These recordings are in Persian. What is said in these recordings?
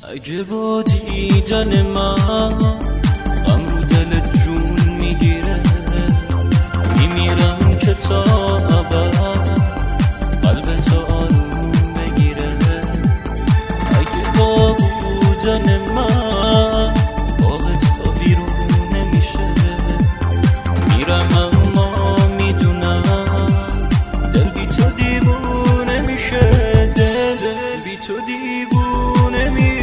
اگه با دیدن من غم رو دلت جون میگیره، میمیرم که تا ابد قلبت آروم بگیره. اگه با بودن من باغ تا بیرون نمیشه، میرم اما میدونم دل بی تو دیوونه میشه، دل بی تو دیوونه میشه.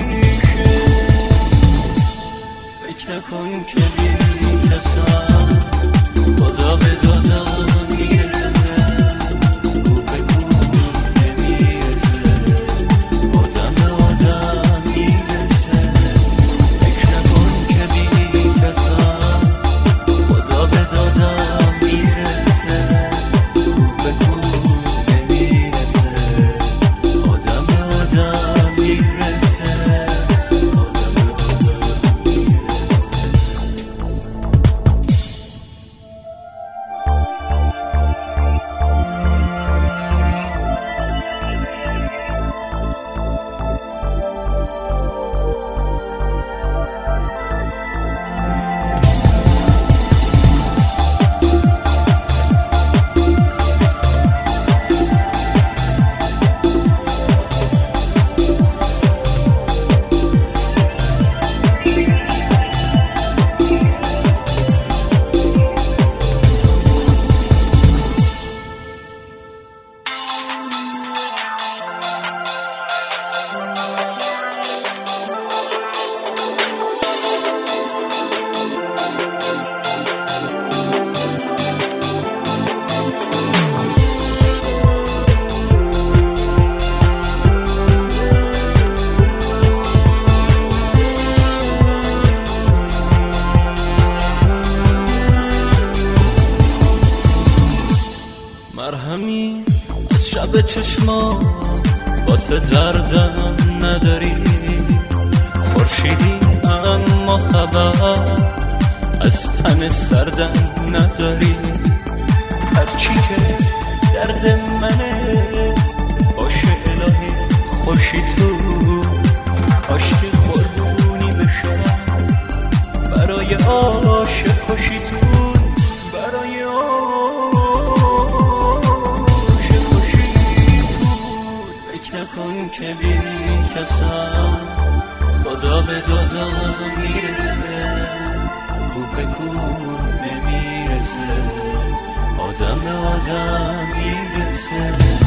فکر نکن که بی کسم خدا به دادم میرسه، او به کور نمیرسه، آدم به آدم میرسه. فکر نکن که بی کسم خدا به دادم میرسه، او به کور نمیرسه، آدم به آدم میرسه، آدم به آدم میرسه. مرهمی از شب چشما واسه دردم نداری، خورشیدی اما خبر از تن سردم نداری. هرچی که درد منه باشه الهی خوشی تو، کاش که قربونی بشه برای عاشق خوشی تو، برای نکن که بی کسم خدا به دادم میرسه، کو به کو نمیرسه، آدم به آدم میرسه.